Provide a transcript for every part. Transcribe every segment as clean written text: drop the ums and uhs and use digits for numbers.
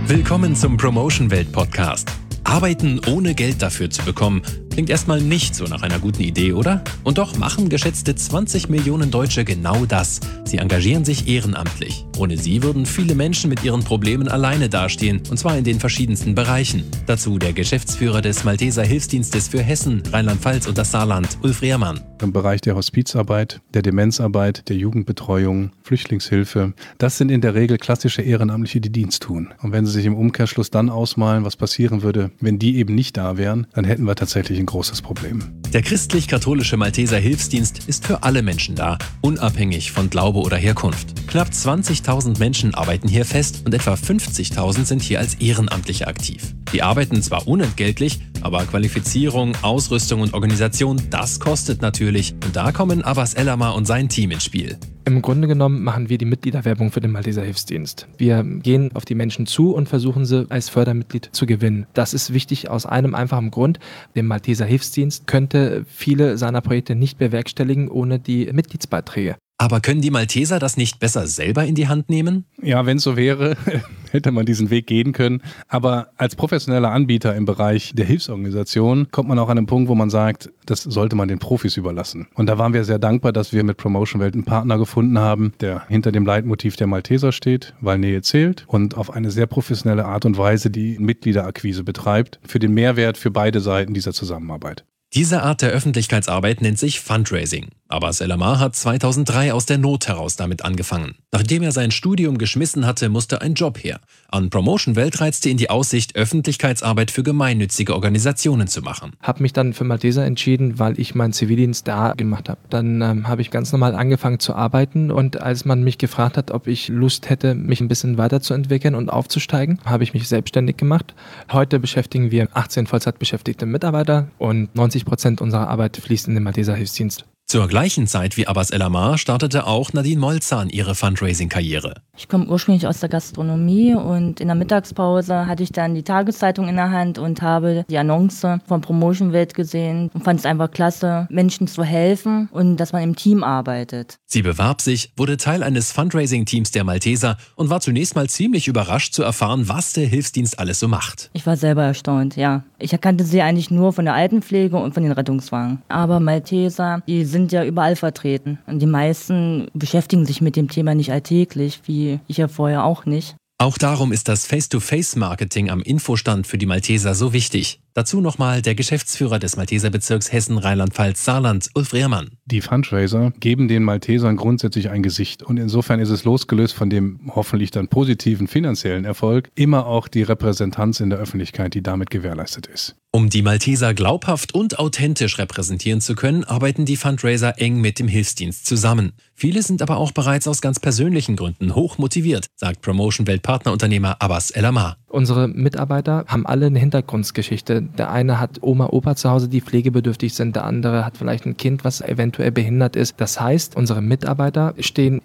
Willkommen zum Promotion Welt Podcast. Arbeiten ohne Geld dafür zu bekommen, klingt erstmal nicht so nach einer guten Idee, oder? Und doch machen geschätzte 20 Millionen Deutsche genau das. Sie engagieren sich ehrenamtlich. Ohne sie würden viele Menschen mit ihren Problemen alleine dastehen, und zwar in den verschiedensten Bereichen. Dazu der Geschäftsführer des Malteser Hilfsdienstes für Hessen, Rheinland-Pfalz und das Saarland, Ulf Rehrmann. Im Bereich der Hospizarbeit, der Demenzarbeit, der Jugendbetreuung, Flüchtlingshilfe, das sind in der Regel klassische Ehrenamtliche, die Dienst tun. Und wenn Sie sich im Umkehrschluss dann ausmalen, was passieren würde, wenn die eben nicht da wären, dann hätten wir tatsächlich ein großes Problem. Der christlich-katholische Malteser Hilfsdienst ist für alle Menschen da, unabhängig von Glaube oder Herkunft. Knapp 20.000 Menschen arbeiten hier fest und etwa 50.000 sind hier als Ehrenamtliche aktiv. Die arbeiten zwar unentgeltlich, aber Qualifizierung, Ausrüstung und Organisation, das kostet natürlich. Und da kommen Abbas Elamar und sein Team ins Spiel. Im Grunde genommen machen wir die Mitgliederwerbung für den Malteser Hilfsdienst. Wir gehen auf die Menschen zu und versuchen sie als Fördermitglied zu gewinnen. Das ist wichtig aus einem einfachen Grund. Der Malteser Hilfsdienst könnte viele seiner Projekte nicht bewerkstelligen ohne die Mitgliedsbeiträge. Aber können die Malteser das nicht besser selber in die Hand nehmen? Ja, wenn es so wäre, hätte man diesen Weg gehen können. Aber als professioneller Anbieter im Bereich der Hilfsorganisation kommt man auch an einen Punkt, wo man sagt, das sollte man den Profis überlassen. Und da waren wir sehr dankbar, dass wir mit Promotion Welt einen Partner gefunden haben, der hinter dem Leitmotiv der Malteser steht, weil Nähe zählt, und auf eine sehr professionelle Art und Weise die Mitgliederakquise betreibt, für den Mehrwert für beide Seiten dieser Zusammenarbeit. Diese Art der Öffentlichkeitsarbeit nennt sich Fundraising. Abbas Elamar hat 2003 aus der Not heraus damit angefangen. Nachdem er sein Studium geschmissen hatte, musste ein Job her. An Promotion Welt reizte ihn die Aussicht, Öffentlichkeitsarbeit für gemeinnützige Organisationen zu machen. Habe mich dann für Malteser entschieden, weil ich meinen Zivildienst da gemacht habe. Dann habe ich ganz normal angefangen zu arbeiten, und als man mich gefragt hat, ob ich Lust hätte, mich ein bisschen weiterzuentwickeln und aufzusteigen, habe ich mich selbstständig gemacht. Heute beschäftigen wir 18 Vollzeitbeschäftigte Mitarbeiter und 90% unserer Arbeit fließt in den Malteser Hilfsdienst. Zur gleichen Zeit wie Abbas Elamar startete auch Nadine Molzahn ihre Fundraising-Karriere. Ich komme ursprünglich aus der Gastronomie, und in der Mittagspause hatte ich dann die Tageszeitung in der Hand und habe die Annonce von Promotion Welt gesehen und fand es einfach klasse, Menschen zu helfen und dass man im Team arbeitet. Sie bewarb sich, wurde Teil eines Fundraising-Teams der Malteser und war zunächst mal ziemlich überrascht zu erfahren, was der Hilfsdienst alles so macht. Ich war selber erstaunt, ja. Ich erkannte sie eigentlich nur von der Altenpflege und von den Rettungswagen. Aber Malteser, die sind ja überall vertreten. Und die meisten beschäftigen sich mit dem Thema nicht alltäglich, wie ich ja vorher auch nicht. Auch darum ist das Face-to-Face-Marketing am Infostand für die Malteser so wichtig. Dazu nochmal der Geschäftsführer des Malteserbezirks Hessen, Rheinland-Pfalz, Saarland, Ulf Rehrmann. Die Fundraiser geben den Maltesern grundsätzlich ein Gesicht, und insofern ist es losgelöst von dem hoffentlich dann positiven finanziellen Erfolg immer auch die Repräsentanz in der Öffentlichkeit, die damit gewährleistet ist. Um die Malteser glaubhaft und authentisch repräsentieren zu können, arbeiten die Fundraiser eng mit dem Hilfsdienst zusammen. Viele sind aber auch bereits aus ganz persönlichen Gründen hoch motiviert, sagt Promotion Welt Partnerunternehmer Abbas Elamar. Unsere Mitarbeiter haben alle eine Hintergrundgeschichte. Der eine hat Oma, Opa zu Hause, die pflegebedürftig sind. Der andere hat vielleicht ein Kind, was eventuell behindert ist. Das heißt, unsere Mitarbeiter stehen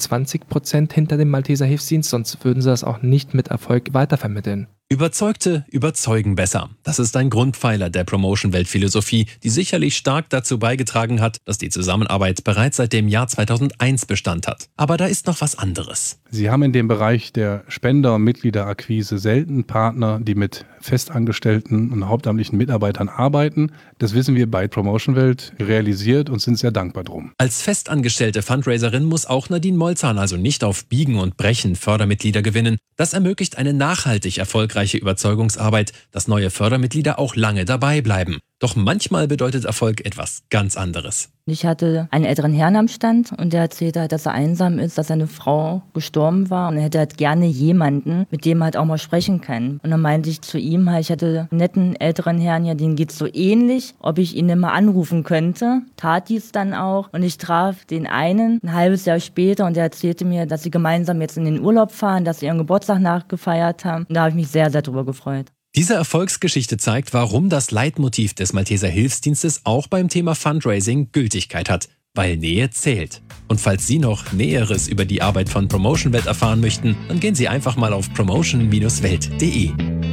120% hinter dem Malteser Hilfsdienst, sonst würden sie das auch nicht mit Erfolg weitervermitteln. Überzeugte überzeugen besser. Das ist ein Grundpfeiler der Promotion-Welt-Philosophie, die sicherlich stark dazu beigetragen hat, dass die Zusammenarbeit bereits seit dem Jahr 2001 Bestand hat. Aber da ist noch was anderes. Sie haben in dem Bereich der Spender- und Mitgliederakquise selten Partner, die mit festangestellten und hauptamtlichen Mitarbeitern arbeiten. Das wissen wir bei Promotion Welt realisiert und sind sehr dankbar drum. Als festangestellte Fundraiserin muss auch Nadine Molzahn also nicht auf Biegen und Brechen Fördermitglieder gewinnen. Das ermöglicht eine nachhaltig erfolgreiche Überzeugungsarbeit, dass neue Fördermitglieder auch lange dabei bleiben. Doch manchmal bedeutet Erfolg etwas ganz anderes. Ich hatte einen älteren Herrn am Stand, und der erzählte halt, dass er einsam ist, dass seine Frau gestorben war, und er hätte halt gerne jemanden, mit dem er halt auch mal sprechen kann. Und dann meinte ich zu ihm halt, ich hatte einen netten älteren Herrn, ja, denen geht's so ähnlich, ob ich ihn immer anrufen könnte. Tat dies dann auch, und ich traf den einen ein halbes Jahr später, und der erzählte mir, dass sie gemeinsam jetzt in den Urlaub fahren, dass sie ihren Geburtstag nachgefeiert haben. Und da habe ich mich sehr, sehr drüber gefreut. Diese Erfolgsgeschichte zeigt, warum das Leitmotiv des Malteser Hilfsdienstes auch beim Thema Fundraising Gültigkeit hat, weil Nähe zählt. Und falls Sie noch Näheres über die Arbeit von Promotion Welt erfahren möchten, dann gehen Sie einfach mal auf promotion-welt.de.